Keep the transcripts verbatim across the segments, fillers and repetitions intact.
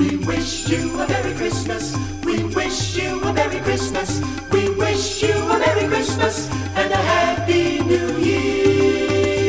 We wish you a Merry Christmas. We wish you a Merry Christmas. We wish you a Merry Christmas and a Happy New Year.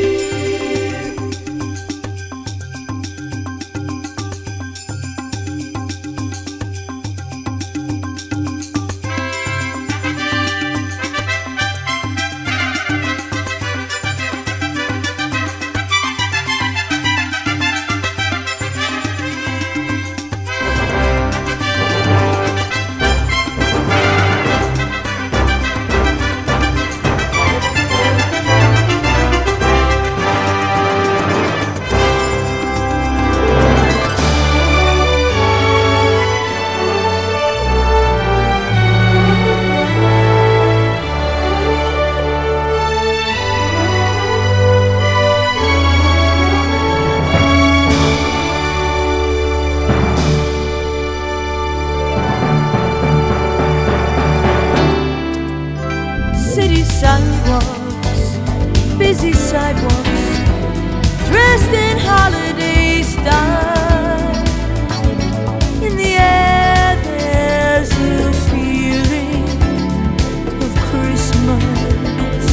Sidewalks, busy sidewalks, dressed in holiday style. In the air there's a feeling of Christmas.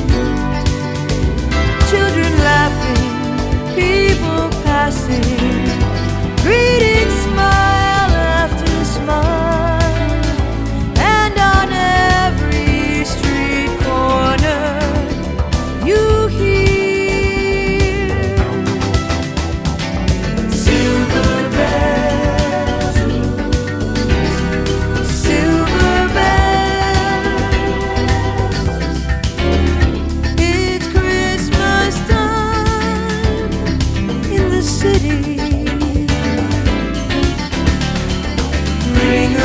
Children laughing, people passing, greeting smile after smile, and on every street corner you hear silver bells, silver bells. It's Christmas time in the city. Ring a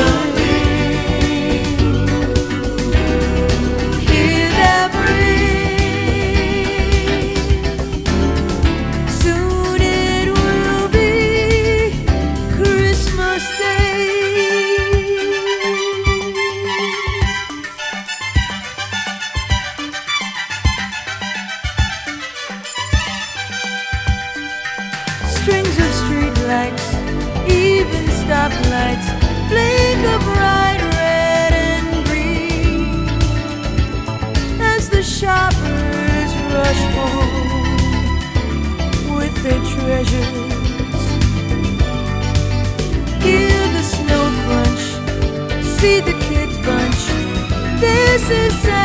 strings of streetlights, even stoplights, blink a bright red and green as the shoppers rush home with their treasures. Hear the snow crunch, see the kids bunch. This is